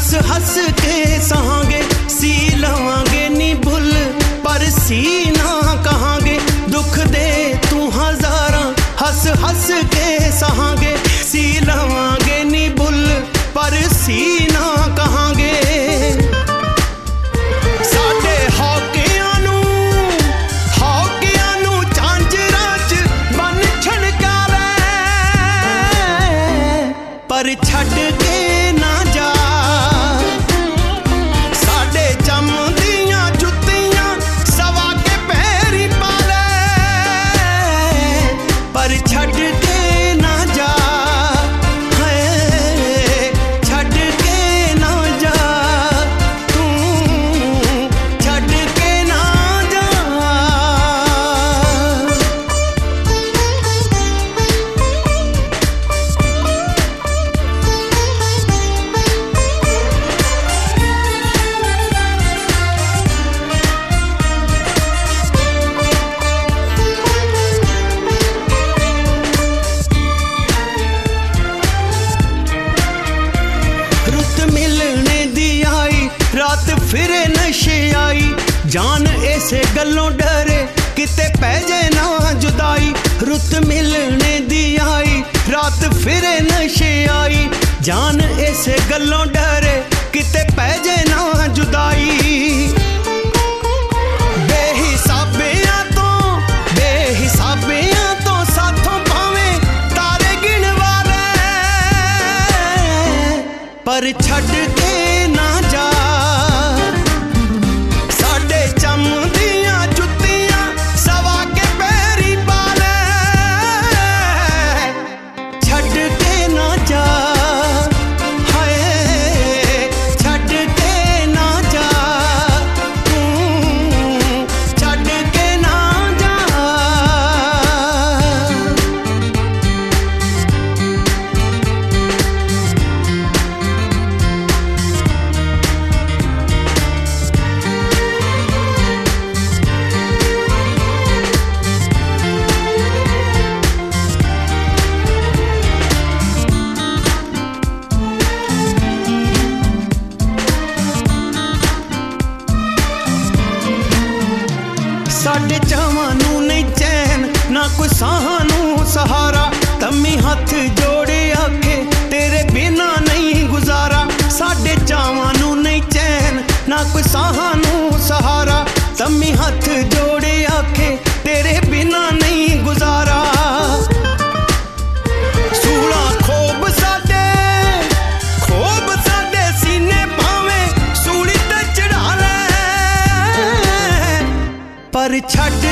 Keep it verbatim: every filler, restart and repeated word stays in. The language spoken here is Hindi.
हस हस के सहांगे सी लवांगे नी भुल पर सी ना कहांगे दुख दे तू हजारा हस हस के सहांगे सी लवांगे नी भुल पर सी ना कहांगे साडे हौकियां नू हौकियां नू झांजरा च बन छणकावे पर छड्ड के ना जा साडे चमदियां जुत्तियां सवा के पैरी पा ले पर छड्ड के ना जा है छड्ड के ना जा तू छड्ड के ना जा रुत मिलने दी आई रात फिरे नशे आई जान ऐसे गल्लों डरे किते पै जाए ना जुदाई रुत मिलने दी आई रात फिरे नशे आई जान ऐसे गल्लों डरे किते पै जाए ना जुदाई बेहिसाबियां तो बेहिसाबियां तो साथों भावें तारे गिन वाले पर छड्ड के ना जा साडे चमदियां जुत्तियां सवा के पैरी पा ले छड्ड के ना जा हाय छड्ड के ना जा तू छड्ड के ना जा साडे चावां नू नहीं चैन ना कोई साहां नू सहारा तम्मी हथ जोड़े आखे तेरे बिना नहीं गुजारा साडे चावां नू नहीं चैन ना कोई साहां नू सहारा तम्मी हथ जोड़े आखे तेरे बिना नहीं गुजारा सूला खोब साडे खोब साडे सीने भावें सूली ते चढ़ा ले पर छड्ड